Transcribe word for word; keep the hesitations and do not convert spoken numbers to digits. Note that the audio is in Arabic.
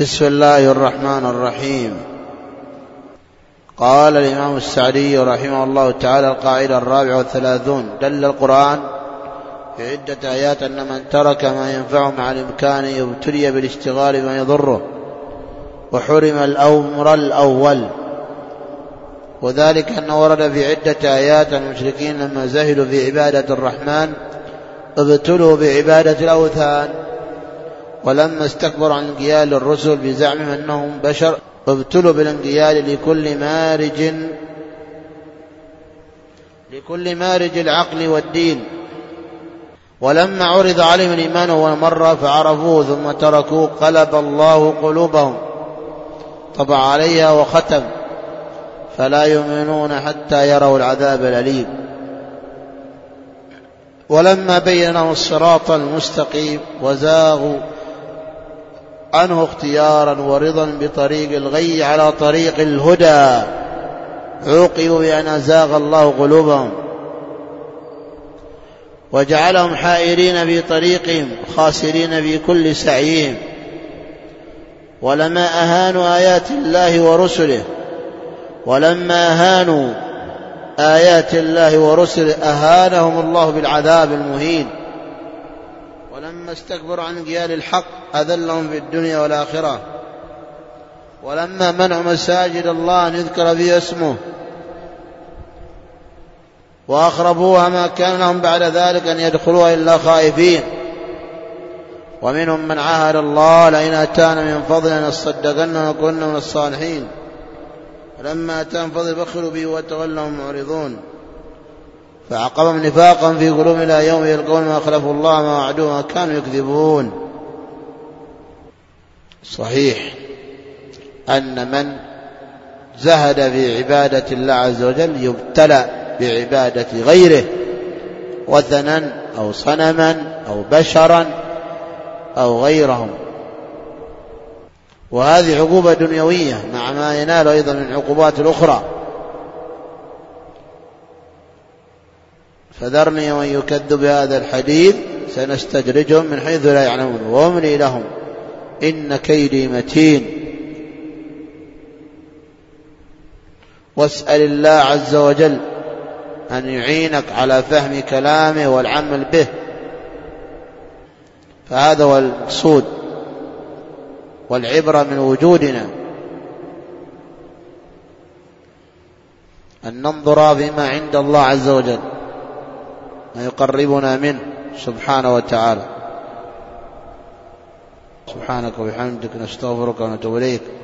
بسم الله الرحمن الرحيم. قال الإمام السعدي رحمه الله تعالى: القاعدة الرابعة والثلاثون: دل القرآن في عدة آيات أن من ترك ما ينفعه مع الإمكان يبتلي بالاشتغال بما يضره، وحرم الأمر الأول. وذلك أنه ورد في عدة آيات المشركين لما زهدوا في عبادة الرحمن ابتلوا بعبادة الأوثان، ولما استكبروا عن انقياد الرسل بزعمهم أنهم بشر ابتلوا بالانقياد لكل مارج لكل مارج العقل والدين. ولما عرض عليهم الإيمان أول مرة فعرفوه ثم تركوه قلب الله قلوبهم، طبع عليها وختم، فلا يؤمنون حتى يروا العذاب الأليم. ولما بين لهم الصراط المستقيم وزاغوا عنه اختيارا ورضا بطريق الغي على طريق الهدى، عوقبوا بأن أزاغ الله قلوبهم وجعلهم حائرين في طريقهم خاسرين في كل سعيهم. ولما أهانوا آيات الله ورسله ولما أهانوا آيات الله ورسله أهانهم الله بالعذاب المهين. ولما استكبروا عن انقياد الحق أذلهم في الدنيا والآخرة. ولما منعوا مساجد الله أن يذكر فيها اسمه وأخربوها ما كان لهم بعد ذلك أن يدخلوها إلا خائفين. ومنهم من عاهد الله: لئن أتانا من فضل لنصدقن ونكون من الصالحين. ولما أتاهم فضل بخلوا به وتولوا معرضون، فعقبهم نفاقا في قلوبهم إلى يوم يلقون ما خلفوا الله ما وعدوه ما كانوا يكذبون. صحيح أن من زهد في عبادة الله عز وجل يبتلى بعبادة غيره، وثنا أو صنما أو بشرا أو غيرهم، وهذه عقوبة دنيوية مع ما ينال أيضا من عقوبات الأخرى. فذرني ومن يكذب بهذا الحديث سنستدرجهم من حيث لا يعلمون وأملي لهم إن كيدي متين. واسأل الله عز وجل أن يعينك على فهم كلامه والعمل به، فهذا هو المقصود والعبرة من وجودنا، أن ننظر فيما عند الله عز وجل ما يقربنا منه سبحانه وتعالى. سبحانك وبحمدك نستغفرك ونتوب إليك.